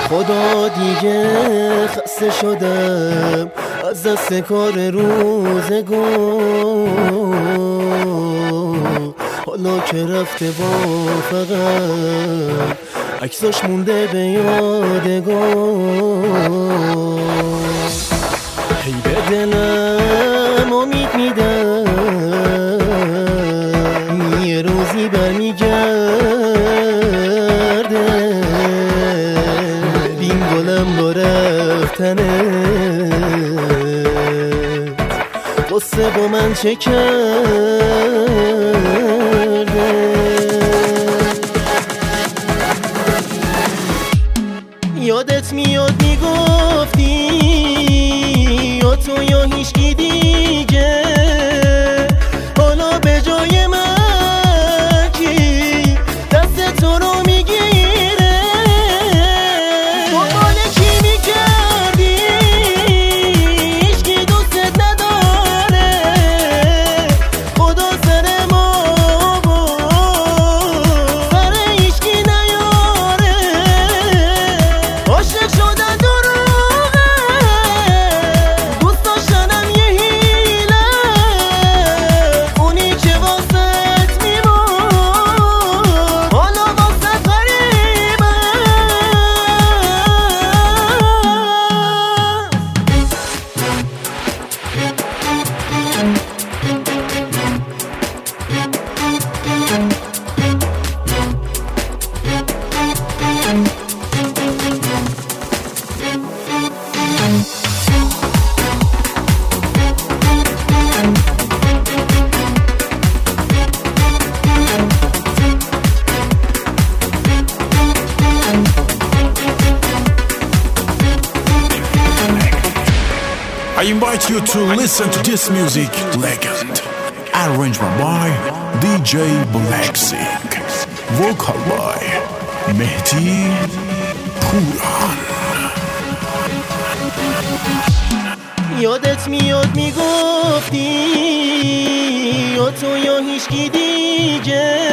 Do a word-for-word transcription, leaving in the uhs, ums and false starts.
خدا دیگه خسته شدم از دست کار روزگار، حالا که رفته با فقط عکساش مونده به یادگار. هی به دلم امید میدم یه روزی برمیگرده، ببین گلم با رفتنه قصه با من چه کرده. یادت میاد میگفتی یا تو یا هیچکی دیگه، حالا به جای من کی دست تو رو میگیره؟ دنبال کی میکردی هیچکی دوستت نداره، خدا سر ما و سر هیچکی نیاره. عاشق شدن دروغه، دوست داشتنم یه حیله، اونی که واسط میمون حالا واسط غریبه. I invite you to listen to this music legend, arrangement by D J Blacksync, vocal by Mehdi Puran. یادت میاد میگفتی یا تو یا هیچکی دیگه،